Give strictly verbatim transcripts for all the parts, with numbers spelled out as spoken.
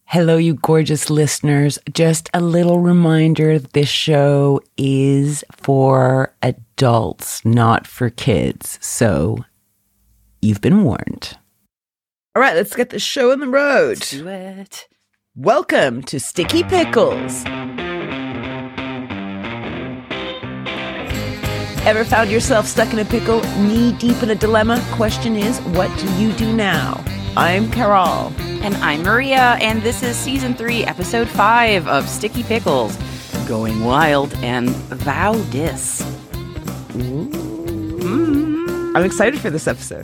Hello, you gorgeous listeners. Just a little reminder, this show is for adults, not for kids. So you've been warned. All right, let's get the show on the road. Let's do it. Welcome to Sticky Pickles. Ever found yourself stuck in a pickle, knee deep in a dilemma? Question is, what do you do now? I'm Carol. And I'm Maria, and this is Season three, Episode five of Sticky Pickles, Going Wild and Thou Dis. Mm. I'm excited for this episode.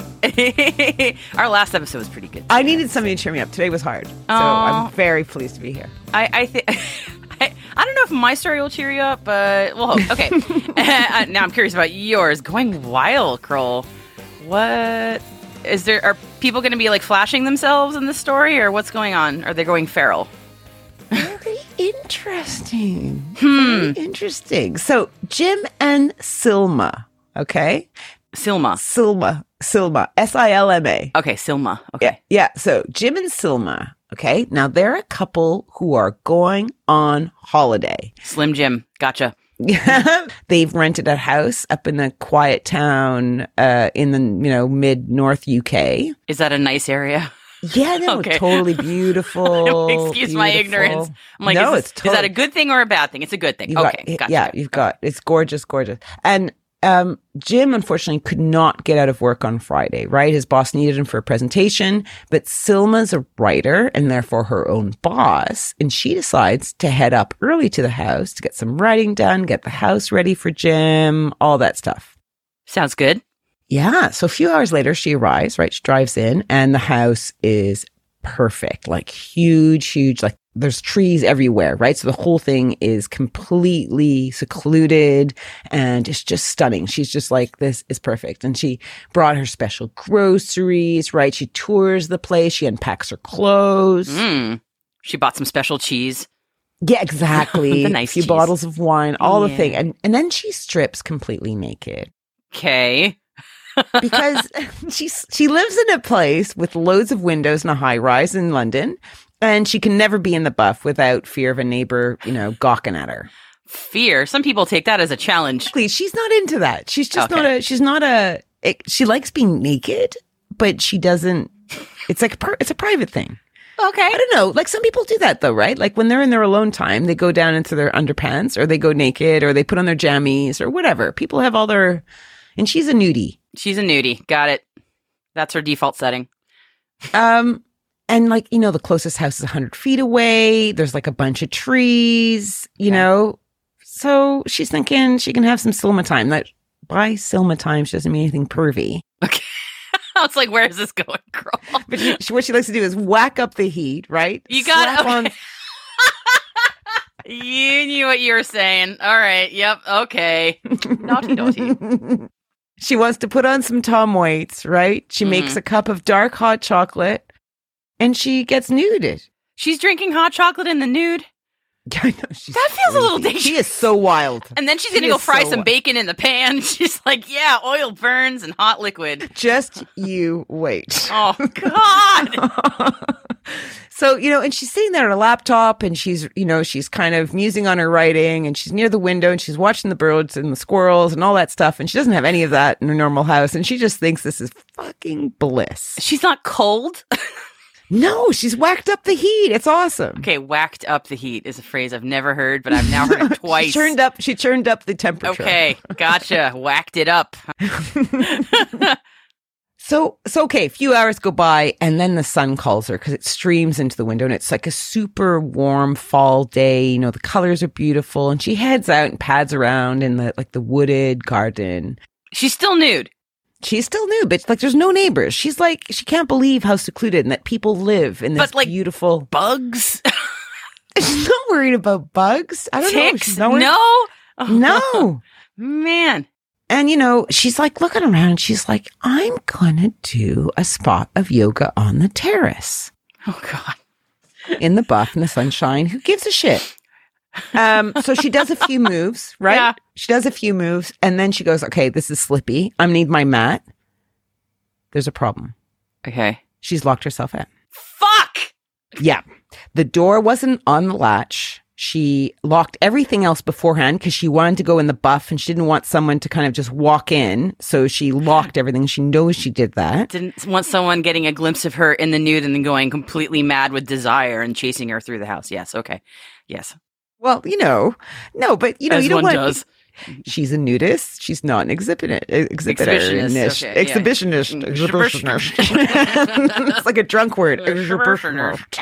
Our last episode was pretty good. I needed something to cheer me up. Today was hard. So I'm very pleased to be here. I, I think... I, I don't know if my story will cheer you up, but we'll hope. Okay. uh, now I'm curious about yours. Going wild, Kroll. What... Is there, are people going to be like flashing themselves in this story, or what's going on? Are they going feral? Very interesting. Hmm. Very interesting. So Jim and Silma, okay? Silma. Silma. Silma. S I L M A. Okay, Silma. Okay. Yeah, yeah. So Jim and Silma, okay? Now they're a couple who are going on holiday. Slim Jim. Gotcha. They've rented a house up in a quiet town uh, in the, you know, mid-north U K. Is that a nice area? Yeah, no, Okay. Totally beautiful. Excuse beautiful. my ignorance. I'm like, no, is, it's this, totally, is that a good thing or a bad thing? It's a good thing. you've Okay, got, gotcha. Yeah, you've got, it's gorgeous, gorgeous. And um, Jim, unfortunately, could not get out of work on Friday, right? His boss needed him for a presentation, but Silma's a writer and therefore her own boss. And she decides to head up early to the house to get some writing done, get the house ready for Jim, all that stuff. Sounds good. Yeah. So a few hours later, she arrives, right? She drives in and the house is perfect, like huge, huge, like there's trees everywhere, right? So the whole thing is completely secluded and it's just stunning. She's just like, this is perfect. And she brought her special groceries, right? She tours the place. She unpacks her clothes. Mm. She bought some special cheese. Yeah, exactly. The nice a few cheese. bottles of wine, all Yeah. the thing. And, and then she strips completely naked. Okay. Because she's she lives in a place with loads of windows and a high rise in London, and she can never be in the buff without fear of a neighbor, you know, gawking at her. Fear. Some people take that as a challenge. Please, she's not into that. She's just Okay. not a. She's not a. It, she likes being naked, but she doesn't. It's like a, pri- it's a private thing. Okay. I don't know. Like some people do that though, right? Like when they're in their alone time, they go down into their underpants, or they go naked, or they put on their jammies, or whatever. People have all their. And she's a nudie. She's a nudie. Got it. That's her default setting. Um, and like, you know, the closest house is a hundred feet away. There's like a bunch of trees, you Okay. know. So she's thinking she can have some Silma time. That by Silma time, she doesn't mean anything pervy. Okay. I was like, where is this going, girl? But she, she- what she likes to do is whack up the heat, right? You got Slap it. Okay. You knew what you were saying. All right. Yep. Okay. Naughty, naughty. She wants to put on some Tom Waits, right? She Mhm. makes a cup of dark hot chocolate, and she gets nuded. She's drinking hot chocolate in the nude. I know, she's That feels a little crazy. She dangerous. is so wild. And then she's She going to go is fry so some wild. bacon in the pan. She's like, yeah, oil burns and hot liquid. Just you wait. Oh, God. So, you know, and she's sitting there at a laptop and she's, you know, she's kind of musing on her writing and she's near the window and she's watching the birds and the squirrels and all that stuff. And she doesn't have any of that in her normal house. And she just thinks this is fucking bliss. She's not cold. No, she's whacked up the heat. It's awesome. Okay, whacked up the heat is a phrase I've never heard, but I've now heard it twice. She turned up, she turned up the temperature. Okay, gotcha. Whacked it up. So, so okay, a few hours go by and then the sun calls her because it streams into the window and it's like a super warm fall day. You know, the colors are beautiful and she heads out and pads around in the, like the wooded garden. She's still nude. She's still new, but like there's no neighbors. She's like, she can't believe how secluded and that people live in this But, like, beautiful. Bugs? She's not worried about bugs. I don't know. Ticks? She's not worried- No? No. Man. And, you know, she's like looking around and she's like, I'm going to do a spot of yoga on the terrace Oh, God. in the buff in the sunshine. Who gives a shit? Um, so she does a few moves, right? Yeah. She does a few moves and then she goes, okay, this is slippy. I need my mat. There's a problem. Okay. She's locked herself in. Fuck! Yeah. The door wasn't on the latch. She locked everything else beforehand because she wanted to go in the buff and she didn't want someone to kind of just walk in. So she locked everything. She knows she did that. Didn't want someone getting a glimpse of her in the nude and then going completely mad with desire and chasing her through the house. Yes. Okay. Yes. Well, you know, no, but you know, As you know one what? does. She's a nudist. She's not an exhibitor. Exhibitor. Exhibitionist, okay, yeah. Exhibitionist. Exhibitionist. It's like a drunk word. Exhibitionist.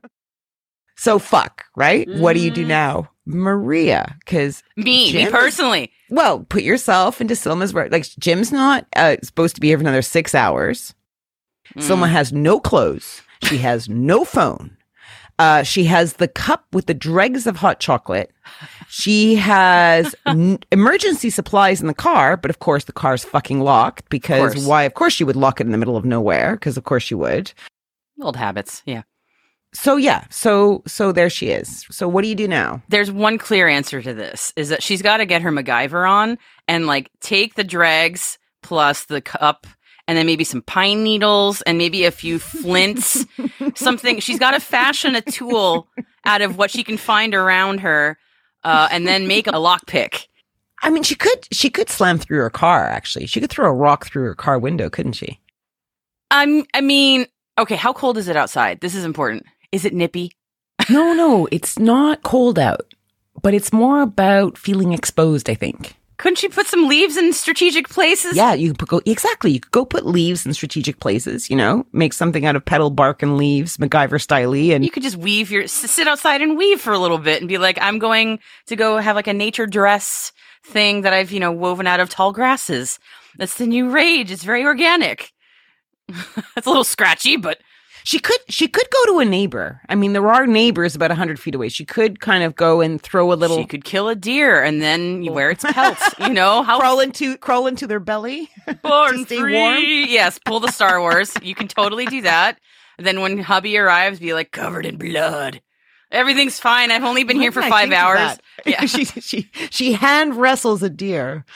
So fuck, right? Mm. What do you do now? Maria, because me, Jim me personally. Is, well, put yourself into Silma's work. Like Jim's not uh, supposed to be here for another six hours. Mm. Silma has no clothes. She has no phone. Uh, she has the cup with the dregs of hot chocolate. She has n- emergency supplies in the car, but of course the car's fucking locked because of why? Of course she would lock it in the middle of nowhere because of course she would. Old habits, yeah. So yeah, so so there she is. So what do you do now? There's one clear answer to this, is that she's got to get her MacGyver on and like take the dregs plus the cup and then maybe some pine needles and maybe a few flints, something. She's got to fashion a tool out of what she can find around her uh, and then make a lockpick. I mean, she could she could slam through her car, actually. She could throw a rock through her car window, couldn't she? Um, I mean, okay, how cold is it outside? This is important. Is it nippy? No, no, it's not cold out, but it's more about feeling exposed, I think. Couldn't she put some leaves in strategic places? Yeah, you could go, exactly. You could go put leaves in strategic places, you know, make something out of petal bark and leaves, MacGyver style-y. And you could just weave your, sit outside and weave for a little bit and be like, I'm going to go have like a nature dress thing that I've, you know, woven out of tall grasses. That's the new rage. It's very organic. It's a little scratchy, but she could she could go to a neighbor. I mean, there are neighbors about one hundred feet away. She could kind of go and throw a little. She could kill a deer and then you wear its pelts, you know. How crawl into crawl into their belly. Born to stay free. warm. Yes, pull the Star Wars. You can totally do that. Then when hubby arrives, be like, covered in blood. Everything's fine. I've only been Why here for did I five think of hours. that? Yeah. she she she hand wrestles a deer.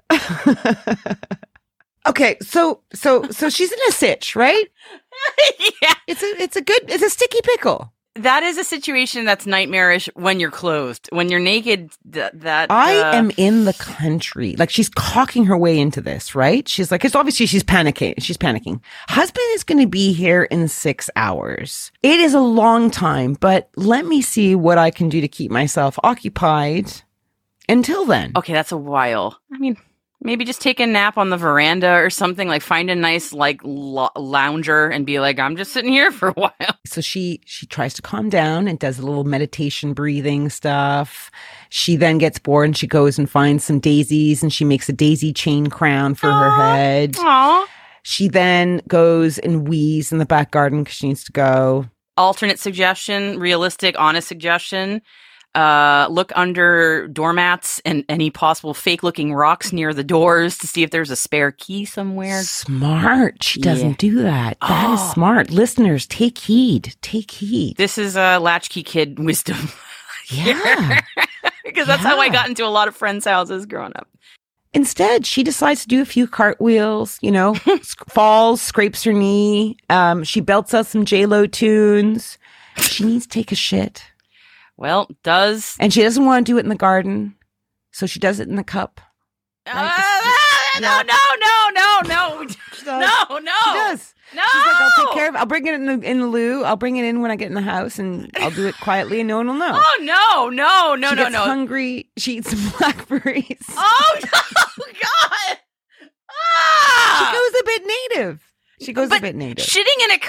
Okay, so so so she's in a sitch, right? Yeah. It's a it's a good it's a sticky pickle. That is a situation that's nightmarish when you're clothed. When you're naked, th- that I uh, am in the country. Like she's cocking her way into this, right? She's like, it's obviously she's panicking. She's panicking. Husband is going to be here in six hours. It is a long time, but let me see what I can do to keep myself occupied until then. Okay, that's a while. I mean, maybe just take a nap on the veranda or something. Like find a nice like lo- lounger and be like, I'm just sitting here for a while. So she she tries to calm down and does a little meditation breathing stuff. She then gets bored and she goes and finds some daisies and she makes a daisy chain crown for Aww. her head. Aww. She then goes and wheezes in the back garden because she needs to go. Alternate suggestion, realistic, honest suggestion. Uh, look under doormats and any possible fake-looking rocks near the doors to see if there's a spare key somewhere. Smart. She doesn't Yeah. do that. That Oh. is smart. Listeners, take heed. Take heed. This is a latchkey kid wisdom. Yeah. Because that's how I Yeah. got into a lot of friends' houses growing up. Instead, she decides to do a few cartwheels, you know, sc- falls, scrapes her knee. Um, she belts out some J-Lo tunes. She needs to take a shit. Well, does And she doesn't want to do it in the garden. So she does it in the cup. Uh, Right? no, no, no, no, no, She does. no, no, She does. no. She's like, I'll take care of it. I'll bring it in the, in the loo. I'll bring it in when I get in the house and I'll do it quietly and no one will know. Oh no, no, no, she no, gets no. hungry. She eats some blackberries. Oh no, God! Ah! She goes a bit native. She goes But a bit native. Shitting in a.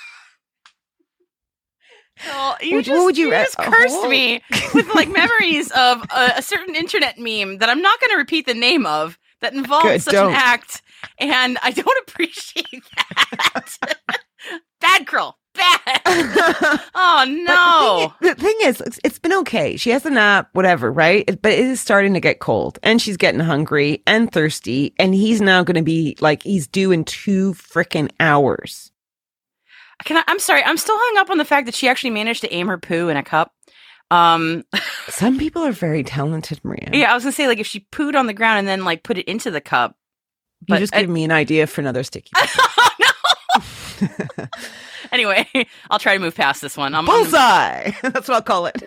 Oh, you What- just, what would you you ra- just a cursed hole? me with like memories of a, a certain internet meme that I'm not going to repeat the name of that involves Good, such don't. an act, and I don't appreciate that. Bad girl, bad. Oh no! But the thing, the thing is, it's, it's been okay. She has a nap, whatever, right? It- but it is starting to get cold, and she's getting hungry and thirsty, and he's now going to be like, he's due in two freaking hours. Can I, I'm sorry, I'm still hung up on the fact that she actually managed to aim her poo in a cup. Um, Some people are very talented, Maria. yeah, I was gonna say like if she pooed on the ground and then like put it into the cup. You but just I- give me an idea for another sticky. Oh, no. Anyway, I'll try to move past this one. I'm, Bullseye! That's what I'll call it.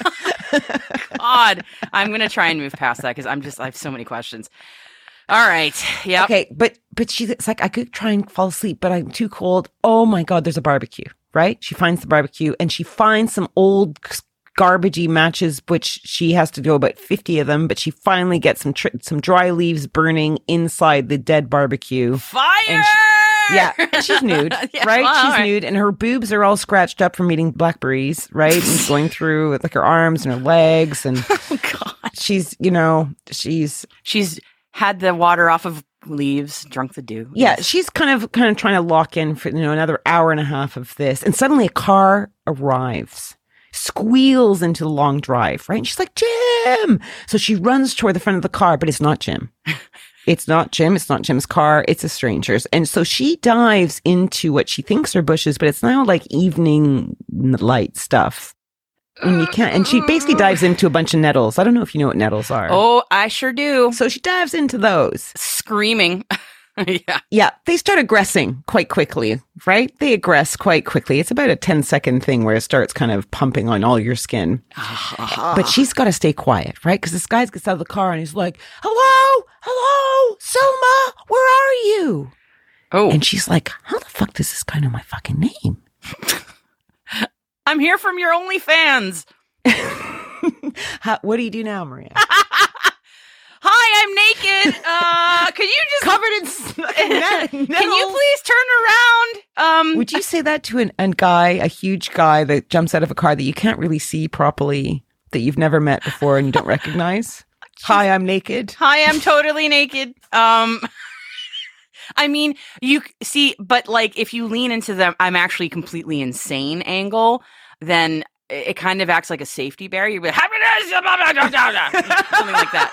God, I'm going to try and move past that because I'm just, I have so many questions. All right. Yeah. Okay, but but she's it's like, I could try and fall asleep, but I'm too cold. Oh my God, there's a barbecue, right? She finds the barbecue and she finds some old garbagey matches, which she has to do about fifty of them, but she finally gets some tr- some dry leaves burning inside the dead barbecue. Fire! And she, yeah, and she's nude, Yeah, right? well, she's all right. nude, and her boobs are all scratched up from eating blackberries, right? And going through with like her arms and her legs, and Oh, God. she's, you know, she's She's had the water off of leaves, drunk the dew. yeah, Yes. she's kind of kind of trying to lock in for, you know, another hour and a half of this, and suddenly a car arrives, squeals into the long drive, right? And she's like, Jim! So she runs toward the front of the car, but it's not Jim. It's not Jim. It's not Jim's car. It's a stranger's. And so she dives into what she thinks are bushes, but it's now like evening light stuff. And you can't, and she basically dives into a bunch of nettles. I don't know if you know what nettles are. Oh, I sure do. So she dives into those. Screaming. Yeah. Yeah, they start aggressing quite quickly, right? They aggress quite quickly. It's about a ten second thing where it starts kind of pumping on all your skin. But she's got to stay quiet, right? Because this guy gets out of the car and he's like, hello, hello, Selma, where are you? Oh, And she's like, how the fuck does this guy know my fucking name? I'm here from your OnlyFans. How, what do you do now, Maria? Hi, I'm naked. Uh, could you just Covered in s- net- Can you nettles. please turn around? Um, Would you say that to an, a guy, a huge guy that jumps out of a car that you can't really see properly, that you've never met before and you don't recognize? Hi, I'm naked. Hi, I'm totally naked. Um, I mean, you see, but like if you lean into the I'm actually completely insane angle, then it it kind of acts like a safety barrier. You'd be like, something like that.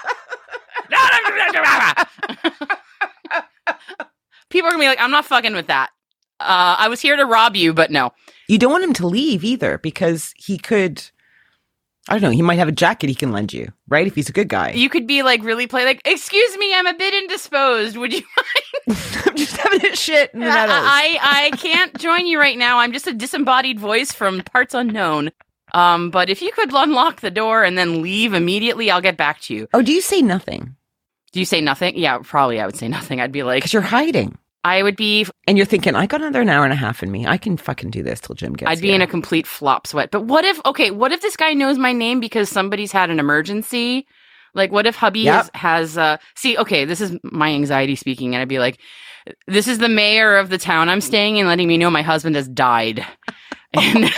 People are gonna be like, I'm not fucking with that. Uh, I was here to rob you, but no. You don't want him to leave either because he could, I don't know, he might have a jacket he can lend you, right? If he's a good guy. You could be like really play like, excuse me, I'm a bit indisposed. Would you mind? I'm just having a shit in the nettles. I, I can't join you right now. I'm just a disembodied voice from parts unknown. Um, but if you could unlock the door and then leave immediately, I'll get back to you. Oh, do you say nothing? Do you say nothing? Yeah, probably I would say nothing. I'd be like, Because you're hiding. I would be, And you're thinking, I got another an hour and a half in me. I can fucking do this till Jim gets I'd be here. in a complete flop sweat. But what if, okay, what if this guy knows my name because somebody's had an emergency? Like, what if hubby Yep. has, has, uh, see, okay, this is my anxiety speaking. And I'd be like, this is the mayor of the town I'm staying in letting me know my husband has died. And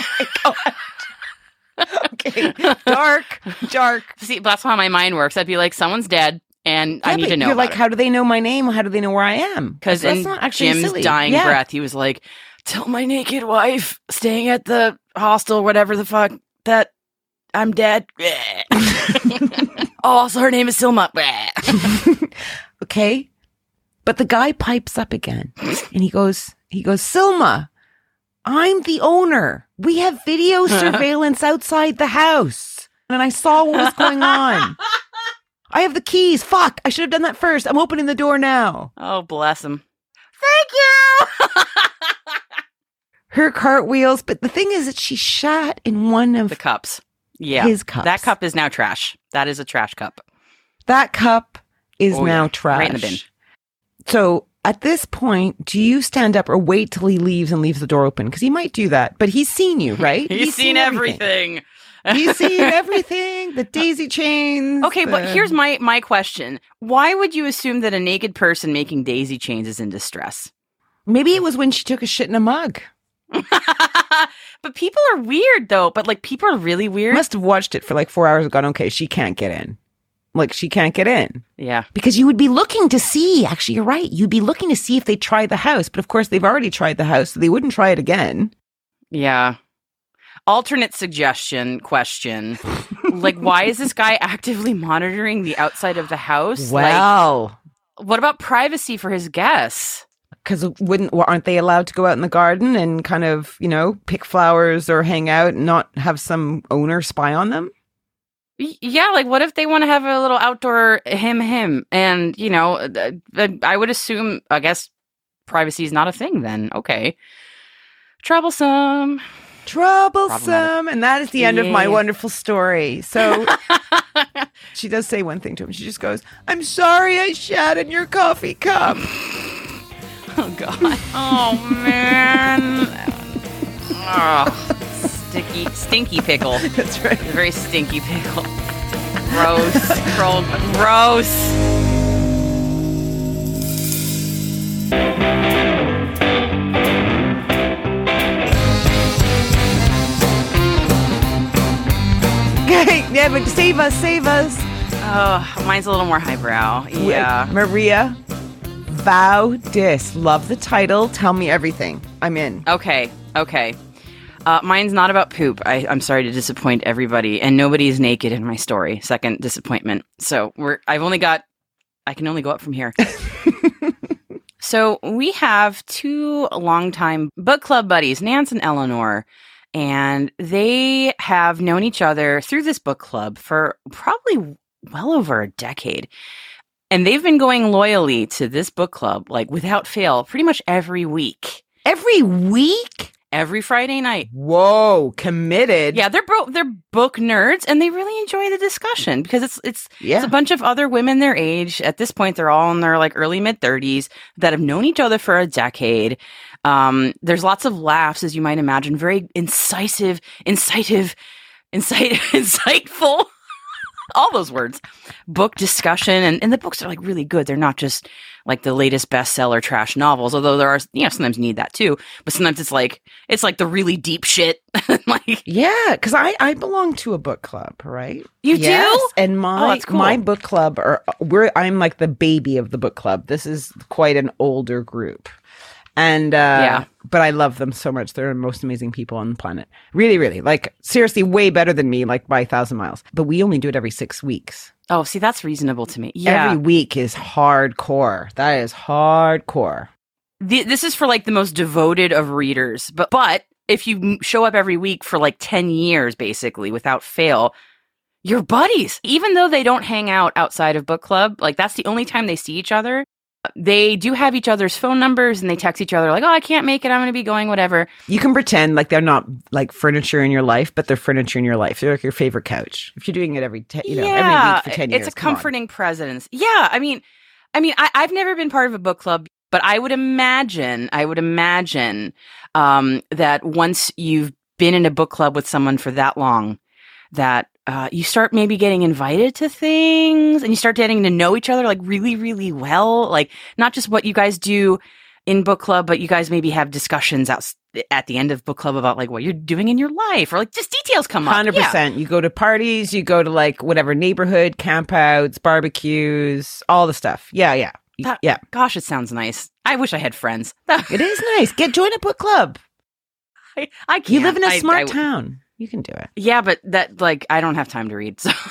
Okay. Dark, dark. see, that's how my mind works. I'd be like, someone's dead and I Yeah, need but to know. You're about like, it. how do they know my name? How do they know where I am? Because That's in not actually Jim's silly. dying Yeah. breath, he was like, tell my naked wife staying at the hostel, whatever the fuck, that I'm dead. oh, also her name is Silma. Okay. But the guy pipes up again and he goes, he goes, Silma, I'm the owner. We have video surveillance outside the house. And I saw what was going on. I have the keys. Fuck. I should have done that first. I'm opening the door now. Oh, bless him. Thank you. Her cartwheels. But the thing is that she shot in one of The cups. Yeah. his cups. That cup is now trash. That is a trash cup. That cup is Oh, now yeah. trash. Right in the bin. So at this point, do you stand up or wait till he leaves and leaves the door open? Because he might do that, but he's seen you, right? He's, seen, everything. He's seen everything. The daisy chains. Okay, but the- here's my my question. Why would you assume that a naked person making daisy chains is in distress? Maybe it was when she took a shit in a mug. But people are weird though. But like people are really weird. Must have watched it for like four hours and gone, okay, she can't get in. Like she can't get in. Yeah. Because you would be looking to see, actually, you're right. You'd be looking to see if they try the house. But of course, they've already tried the house, so they wouldn't try it again. Yeah. Alternate suggestion question. Like, why is this guy actively monitoring the outside of the house? Well, Like, what about privacy for his guests? because wouldn't well, aren't they allowed to go out in the garden and kind of, you know, pick flowers or hang out and not have some owner spy on them? Y- Yeah, like what if they want to have a little outdoor him him? And, you know, th- th- I would assume, I guess, privacy is not a thing then. Okay. Troublesome. Troublesome. And that is the end of my Yeah. wonderful story. So she does say one thing to him. She just goes, I'm sorry I shat in your coffee cup. Oh, God. Oh, man. Oh, sticky, stinky pickle. That's right. A very stinky pickle. Gross. Kroll, gross. Okay, yeah, but save us, save us. Oh, mine's a little more highbrow. Yeah. Wait, Maria, Vow Dis. Love the title. Tell me everything. I'm in. Okay. Okay. Uh, mine's not about poop. I, I'm sorry to disappoint everybody, and nobody's naked in my story. Second disappointment. So we're. I've only got. I can only go up from here. So we have two longtime book club buddies, Nance and Eleanor, and they have known each other through this book club for probably well over a decade. And they've been going loyally to this book club, like without fail, pretty much every week. Every week? Every Friday night. Whoa, committed. Yeah, they're bro- they're book nerds, and they really enjoy the discussion because it's it's Yeah. it's a bunch of other women their age. At this point, they're all in their like early mid thirties that have known each other for a decade. Um, there's lots of laughs, as you might imagine. Very incisive, incisive, insight, insightful. All those words. Book discussion, and, and the books are like really good. They're not just like the latest bestseller trash novels, although there are, you know, sometimes you need that too. But sometimes it's like it's like the really deep shit. Like Yeah, because I, I belong to a book club, right? You Yes, do? and Oh, my that's cool. my book club are we're I'm like the baby of the book club. This is quite an older group. And uh Yeah. but I love them so much. They're the most amazing people on the planet. Really, really. Like seriously, way better than me, like by a thousand miles. But we only do it every six weeks. Oh, see, that's reasonable to me. Yeah. Every week is hardcore. That is hardcore. The, this is for like the most devoted of readers. But but if you m- show up every week for like ten years, basically, without fail, you're buddies. Even though they don't hang out outside of book club, like that's the only time they see each other. They do have each other's phone numbers and they text each other like, oh, I can't make it. I'm going to be going, whatever. You can pretend like they're not like furniture in your life, but they're furniture in your life. They're like your favorite couch. If you're doing it every, te- you know, every week for ten years. It's a come on. comforting presence. Yeah. I mean, I mean, I, I've never been part of a book club, but I would imagine, I would imagine um, that once you've been in a book club with someone for that long, that uh, you start maybe getting invited to things and you start getting to know each other like really, really well. Like not just what you guys do in book club, but you guys maybe have discussions out at the end of book club about like what you're doing in your life or like just details come up. one hundred percent. You go to parties, you go to like whatever neighborhood, campouts, barbecues, all the stuff. Yeah, yeah. That- yeah. Gosh, it sounds nice. I wish I had friends. It is nice. Get join a book club. I, I can't. You live in a I- smart I- town. You can do it. Yeah, but that, like, I don't have time to read, so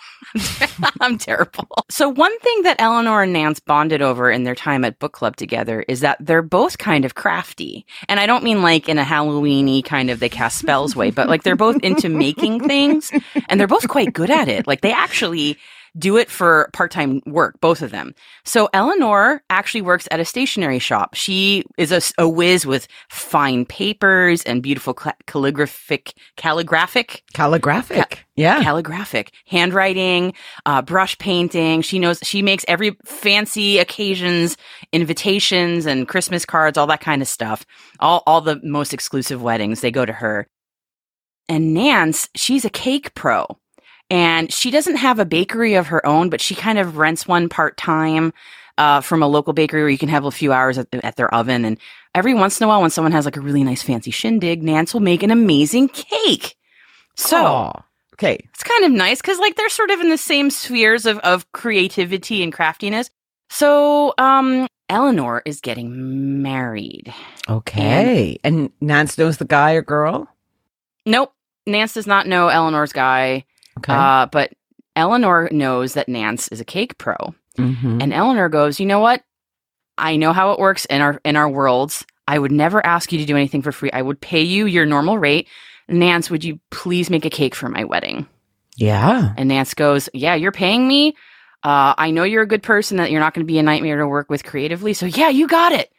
I'm terrible. So one thing that Eleanor and Nance bonded over in their time at book club together is that they're both kind of crafty. And I don't mean like in a Halloween-y kind of they cast spells way, but like they're both into making things and they're both quite good at it. Like they actually do it for part-time work, both of them. So Eleanor actually works at a stationery shop. She is a, a whiz with fine papers and beautiful cal- calligraphic, calligraphic, Calligraphic. yeah. calligraphic handwriting, uh, brush painting. She knows, she makes every fancy occasions, invitations and Christmas cards, all that kind of stuff. All, all the most exclusive weddings, they go to her. And Nance, she's a cake pro. And she doesn't have a bakery of her own, but she kind of rents one part-time uh, from a local bakery where you can have a few hours at, at their oven. And every once in a while, when someone has like a really nice fancy shindig, Nance will make an amazing cake. So Aw. Okay. it's kind of nice because like they're sort of in the same spheres of, of creativity and craftiness. So um, Eleanor is getting married. Okay. And Nance knows the guy or girl? Nope. Nance does not know Eleanor's guy. Okay. Uh, but Eleanor knows that Nance is a cake pro. Mhm. And Eleanor goes, you know what? I know how it works in our in our worlds. I would never ask you to do anything for free. I would pay you your normal rate. Nance, would you please make a cake for my wedding? Yeah. And Nance goes, yeah, you're paying me. Uh, I know you're a good person, that you're not going to be a nightmare to work with creatively. So yeah, you got it.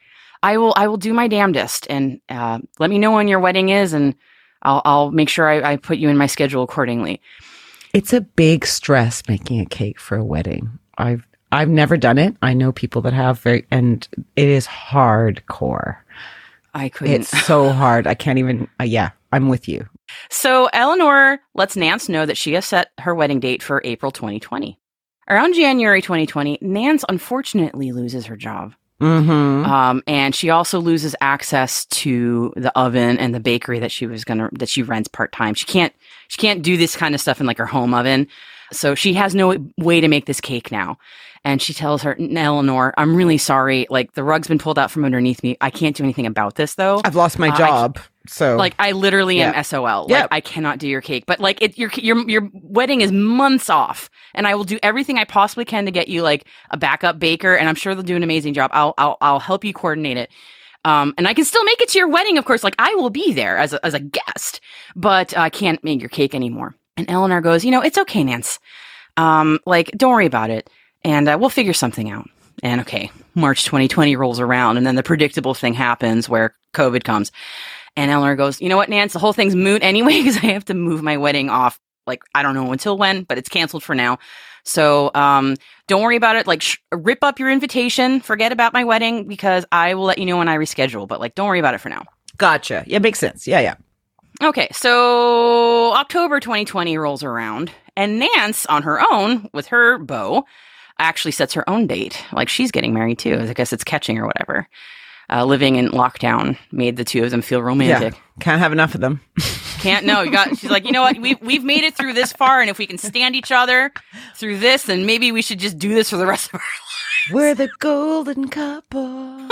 I will I will do my damnedest, and uh, let me know when your wedding is, and I'll I'll make sure I, I put you in my schedule accordingly. It's a big stress making a cake for a wedding. I've I've never done it. I know people that have, very, and it is hardcore. I couldn't. It's so hard. I can't even. Uh, yeah, I'm with you. So Eleanor lets Nance know that she has set her wedding date for April twenty twenty. Around January twenty twenty, Nance unfortunately loses her job. Mm-hmm. Um, and she also loses access to the oven and the bakery that she was gonna that she rents part time. She can't she can't do this kind of stuff in like her home oven. So she has no way to make this cake now. And she tells her, Eleanor, I'm really sorry. Like, the rug's been pulled out from underneath me. I can't do anything about this, though. I've lost my Uh, job. So, Like, I literally Yeah. am S O L. Like, Yeah. I cannot do your cake. But like, it, your your your wedding is months off, and I will do everything I possibly can to get you like a backup baker. And I'm sure they'll do an amazing job. I'll I'll I'll help you coordinate it. Um, and I can still make it to your wedding, of course. Like, I will be there as a, as a guest, but I can't make your cake anymore. And Eleanor goes, you know, it's okay, Nance. Um, like, don't worry about it, and uh, we'll figure something out. And okay, March twenty twenty rolls around, and then the predictable thing happens where COVID comes. And Eleanor goes, you know what, Nance, the whole thing's moot anyway, because I have to move my wedding off. Like, I don't know until when, but it's canceled for now. So, um, don't worry about it. Like, sh- rip up your invitation. Forget about my wedding, because I will let you know when I reschedule. But like, don't worry about it for now. gotcha. Yeah, makes sense. Yeah, yeah. Okay, so October twenty twenty rolls around, and Nance, on her own, with her beau, actually sets her own date. Like, she's getting married too. I guess it's catching or whatever. Uh, living in lockdown made the two of them feel romantic. Yeah. Can't have enough of them. Can't, no, you got, she's like, you know what? We've, we've made it through this far, and if we can stand each other through this, then maybe we should just do this for the rest of our lives. We're the golden couple.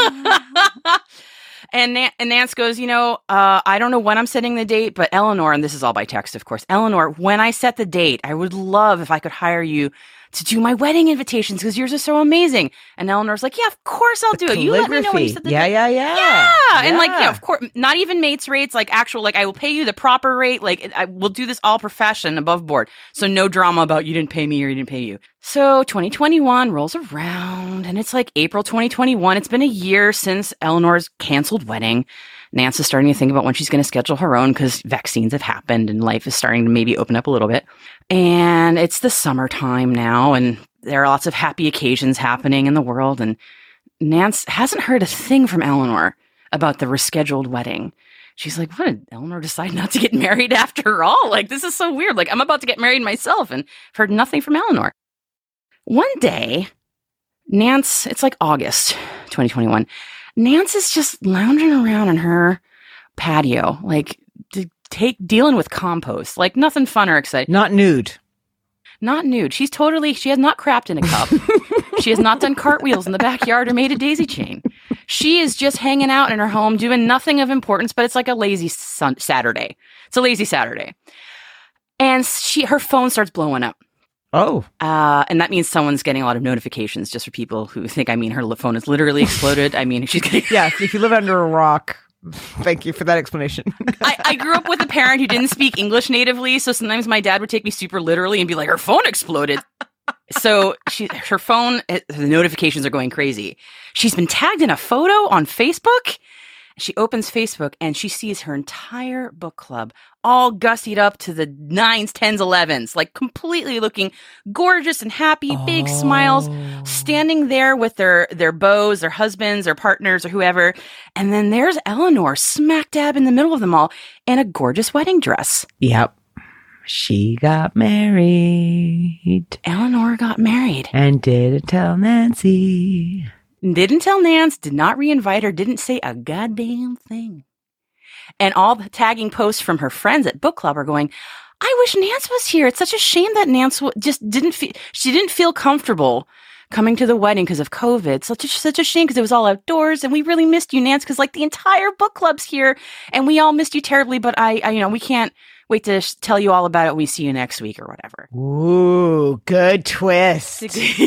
And, Nan- and Nance goes, you know, uh, I don't know when I'm setting the date, but Eleanor, and this is all by text, of course, Eleanor, when I set the date, I would love if I could hire you to do my wedding invitations, because yours are so amazing. And Eleanor's like, yeah, of course I'll do it. You let me know when you set the yeah, date. yeah, yeah, Yeah. And like, yeah, of course, not even mates rates, like actual, like I will pay you the proper rate. Like I will do this all profession above board. So no drama about you didn't pay me or you didn't pay you. So twenty twenty-one rolls around, and it's like April twenty twenty-one. It's been a year since Eleanor's canceled wedding. Nance is starting to think about when she's going to schedule her own, because vaccines have happened and life is starting to maybe open up a little bit. And it's the summertime now, and there are lots of happy occasions happening in the world. And Nance hasn't heard a thing from Eleanor about the rescheduled wedding. She's like, what, did Eleanor decide not to get married after all? Like, this is so weird. Like, I'm about to get married myself, and I've heard nothing from Eleanor. One day, Nance, it's like August twenty twenty-one, Nance is just lounging around in her patio, like to take dealing with compost, like nothing fun or exciting. Not nude. Not nude. She's totally, she has not crapped in a cup. She has not done cartwheels in the backyard or made a daisy chain. She is just hanging out in her home doing nothing of importance, but it's like a lazy sun- Saturday. It's a lazy Saturday. And she, her phone starts blowing up. Oh. Uh, and that means someone's getting a lot of notifications, just for people who think, I mean, her li- phone is literally exploded. I mean, she's getting... Yeah, if you live under a rock, thank you for that explanation. I, I grew up with a parent who didn't speak English natively, so sometimes my dad would take me super literally and be like, her phone exploded. So she, her phone, the notifications are going crazy. She's been tagged in a photo on Facebook. She opens Facebook and she sees her entire book club all gussied up to the nines, tens, elevens, like completely looking gorgeous and happy, big Oh. smiles, standing there with their, their beaux, their husbands, their partners, or whoever. And then there's Eleanor smack dab in the middle of them all in a gorgeous wedding dress. Yep. She got married. Eleanor got married. And didn't tell Nancy. Didn't tell Nance, did not reinvite her, didn't say a goddamn thing. And all the tagging posts from her friends at book club are going, I wish Nance was here. It's such a shame that Nance w- just didn't feel, she didn't feel comfortable coming to the wedding because of COVID. Such a, such a shame, because it was all outdoors, and we really missed you, Nance, because like the entire book club's here and we all missed you terribly, but I, I you know, we can't wait to sh- tell you all about it when we see you next week or whatever. Ooh, good twist.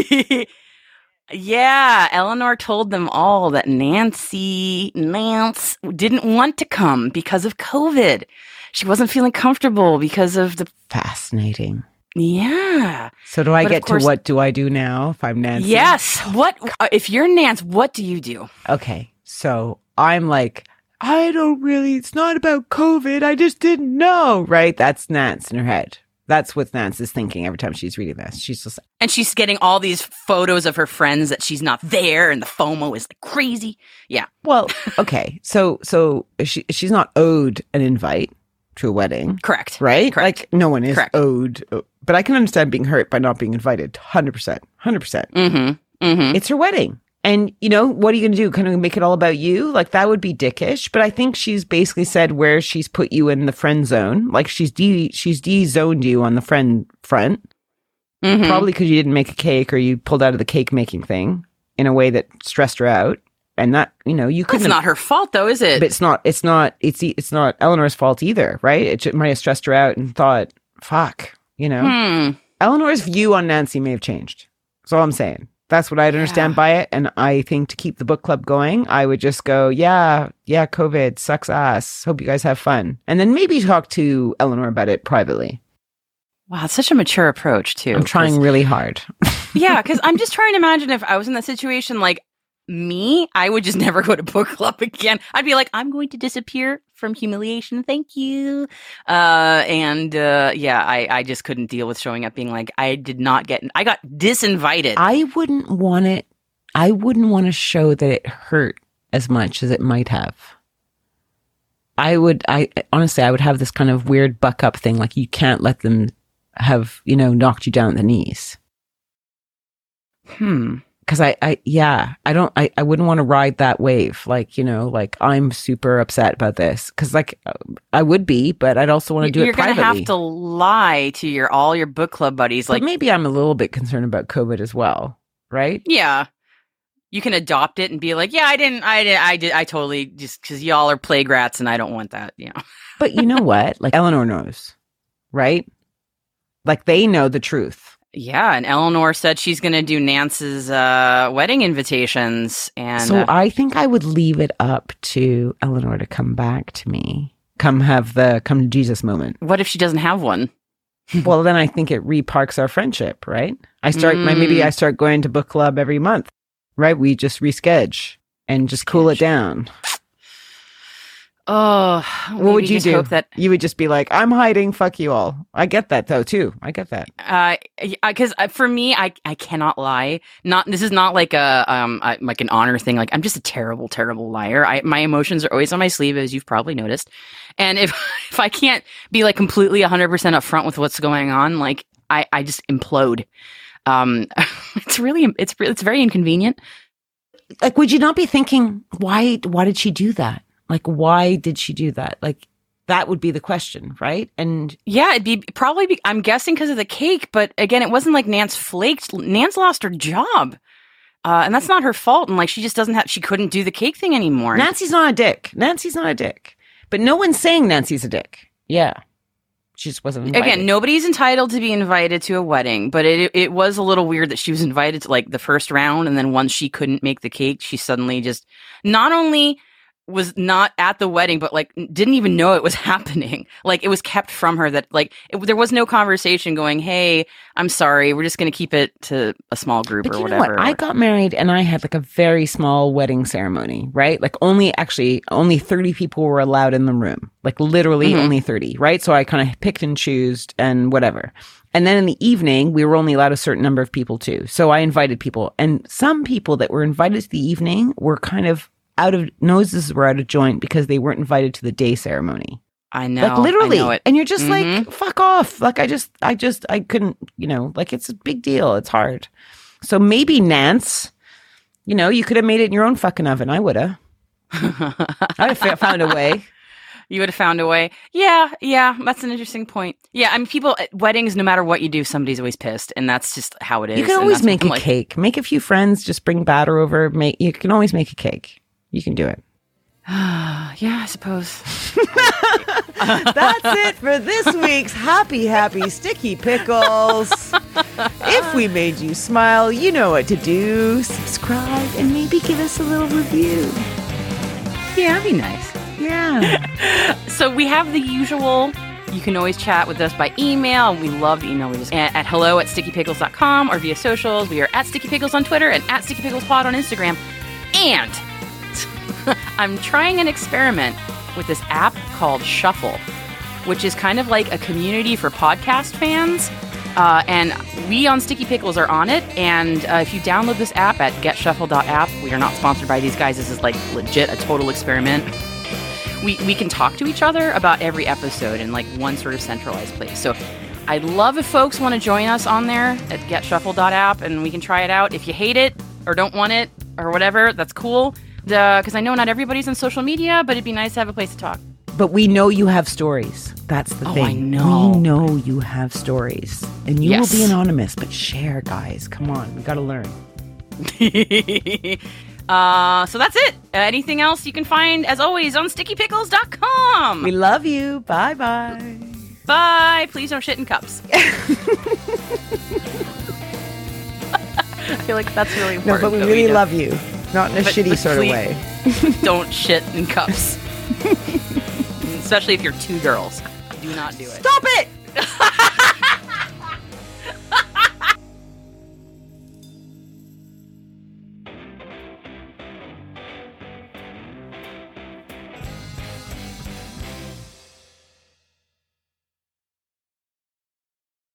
Yeah, Eleanor told them all that Nancy, Nance didn't want to come because of COVID. She wasn't feeling comfortable because of the... Fascinating. Yeah. So do I But of get course- to what do I do now if I'm Nancy? Yes. What, if you're Nance, what do you do? Okay. So I'm like, I don't really, it's not about COVID. I just didn't know, right? That's Nance in her head. That's what Nance is thinking every time she's reading this. She's just, and she's getting all these photos of her friends that she's not there, and the FOMO is like crazy. Yeah. Well, okay. So, so she she's not owed an invite to a wedding. Correct. Right? Correct. Like no one is Correct. owed, but I can understand being hurt by not being invited. one hundred percent. one hundred percent. Mm-hmm. Mm-hmm. It's her wedding. And, you know, what are you going to do? Kind of make it all about you? Like, that would be dickish. But I think she's basically said where she's put you in the friend zone. Like, she's de she's de-zoned you on the friend front. Mm-hmm. Probably because you didn't make a cake or you pulled out of the cake making thing in a way that stressed her out. And that, you know, you couldn't. It's not her fault, though, is it? But it's not, it's not, it's, it's not Eleanor's fault either, right? It just might have stressed her out and thought, fuck, you know. Hmm. Eleanor's view on Nancy may have changed. That's all I'm saying. That's what I'd understand Yeah. by it. And I think to keep the book club going, I would just go, yeah, yeah, COVID sucks ass. Hope you guys have fun. And then maybe talk to Eleanor about it privately. Wow, it's such a mature approach, too. I'm trying 'cause- really hard. Yeah, because I'm just trying to imagine if I was in that situation, like me, I would just never go to book club again. I'd be like, I'm going to disappear from humiliation. Thank you. Uh, and uh, yeah, I, I just couldn't deal with showing up being like, I did not get, I got disinvited. I wouldn't want it. I wouldn't want to show that it hurt as much as it might have. I would, I honestly, I would have this kind of weird buck up thing. Like, you can't let them have, you know, knocked you down at the knees. Hmm. Cause I, I, yeah, I don't, I, I wouldn't want to ride that wave. Like, you know, like I'm super upset about this. Cause like I would be, but I'd also want to do You're it privately. gonna have to lie to your all your book club buddies. But Like, maybe I'm a little bit concerned about COVID as well. Right? yeah, you can adopt it and be like, yeah, I didn't, I did, I did, I totally just because y'all are plague rats and I don't want that. You know. But you know what? Like Eleanor knows, right? Like they know the truth. Yeah, and Eleanor said she's going to do Nance's uh, wedding invitations, and So uh, I think I would leave it up to Eleanor to come back to me. Come have the come to Jesus moment. what if she doesn't have one? Well, then I think it reparks our friendship, right? I start my maybe Mm. I start going to book club every month, right? We just reschedule and just cool it down. Oh, What would you do? Hope that You would just be like, I'm hiding, fuck you all. I get that though too. I get that. uh, because uh, for me, I I cannot lie. Not this is not like a um a, like an honor thing. Like I'm just a terrible, terrible liar. I my emotions are always on my sleeve, as you've probably noticed. And if if I can't be like completely one hundred percent upfront with what's going on, like I I just implode. Um, it's really it's it's very inconvenient. Like, would you not be thinking, why why did she do that? Like, why did she do that? Like, that would be the question, right? And Yeah, it'd be probably be, I'm guessing because of the cake, but again, it wasn't like Nance flaked. Nance lost her job. Uh, and that's not her fault. And like, she just doesn't have, she couldn't do the cake thing anymore. Nancy's not a dick. Nancy's not a dick. But no one's saying Nancy's a dick. Yeah. She just wasn't invited. Again, nobody's entitled to be invited to a wedding, but it it was a little weird that she was invited to like the first round. And then once she couldn't make the cake, she suddenly just not only was not at the wedding, but like didn't even know it was happening. Like it was kept from her that like it, there was no conversation going, hey, I'm sorry, we're just going to keep it to a small group But or you know whatever. what? I got married and I had like a very small wedding ceremony, right? Like only actually only thirty people were allowed in the room. Like literally Mhm. only thirty, right? So I kind of picked and chose and whatever. And then in the evening, we were only allowed a certain number of people too. So I invited people, and some people that were invited to the evening were kind of out of noses were out of joint because they weren't invited to the day ceremony. I know, Like literally. I know it. And you're just Mhm. like, fuck off. Like I just, I just, I couldn't, you know, like it's a big deal. It's hard. So maybe Nance, you know, you could have made it in your own fucking oven. I would have. I'd have found a way. You would have found a way. Yeah, yeah, that's an interesting point. Yeah, I mean, people at weddings, no matter what you do, somebody's always pissed, and that's just how it is. You can and always that's make what a I'm like, cake. Make a few friends, just bring batter over. Make you can always make a cake. You can do it. Yeah, I suppose. That's it for this week's Happy Happy Sticky Pickles. If we made you smile, you know what to do. Subscribe and maybe give us a little review. Yeah, that'd be nice. Yeah. So we have the usual. You can always chat with us by email. We love to email. We just at, at hello at sticky pickles dot com or via socials. We are at Sticky Pickles on Twitter and at Sticky Pickles Pod on Instagram. And I'm trying an experiment with this app called Shuffle, which is kind of like a community for podcast fans. Uh, and we on Sticky Pickles are on it. And uh, if you download this app at get shuffle dot app, we are not sponsored by these guys. This is like legit a total experiment. We, we can talk to each other about every episode in like one sort of centralized place. So I'd love if folks want to join us on there at get shuffle dot app and we can try it out. If you hate it or don't want it or whatever, that's cool. Because I know not everybody's on social media, but it'd be nice to have a place to talk. But we know you have stories. That's the Oh, thing. I know. We know you have stories. And you Yes. will be anonymous, but share, guys. Come on. We got to learn. uh, so that's it. Uh, anything else you can find, as always, on sticky pickles dot com. We love you. Bye-bye. Bye. Please don't shit in cups. I feel like that's really No, important. but we that really don't- love you. Not in a But- shitty but sort please- of way. Don't shit in cups. Especially if you're two girls. Do not do it. Stop it!